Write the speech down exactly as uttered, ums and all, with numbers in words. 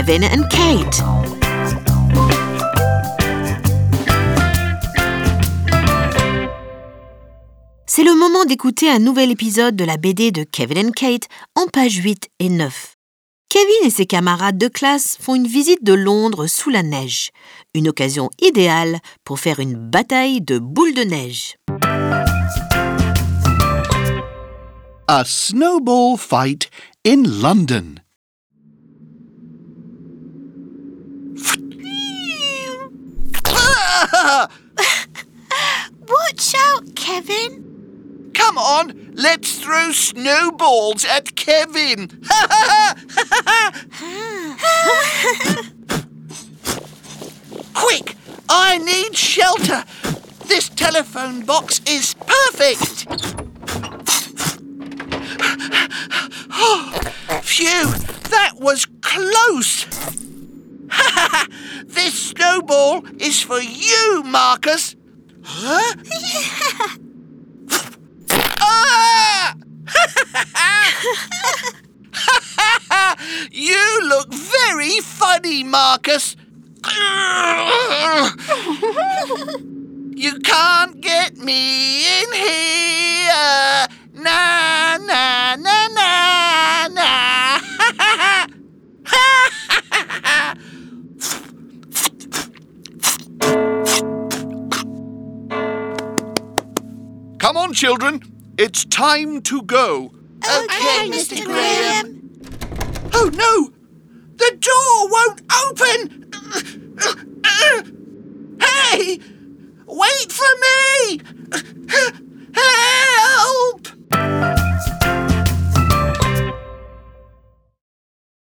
Kevin and Kate. C'est le moment d'écouter un nouvel épisode de la B D de Kevin and Kate en pages huit et neuf. Kevin et ses camarades de classe font une visite de Londres sous la neige, une occasion idéale pour faire une bataille de boules de neige. A snowball fight in London. Watch out, Kevin! Come on, let's throw snowballs at Kevin. Quick, I need shelter. This telephone box is perfect. Phew, that was close. This snowball is for you, Marcus. Huh? Ah! You look very funny, Marcus. You can't get me in here. Na, na, na, na, na. Come on, children. It's time to go. Okay, Mister Graham. Oh, no! The door won't open! Hey! Wait for me! Help!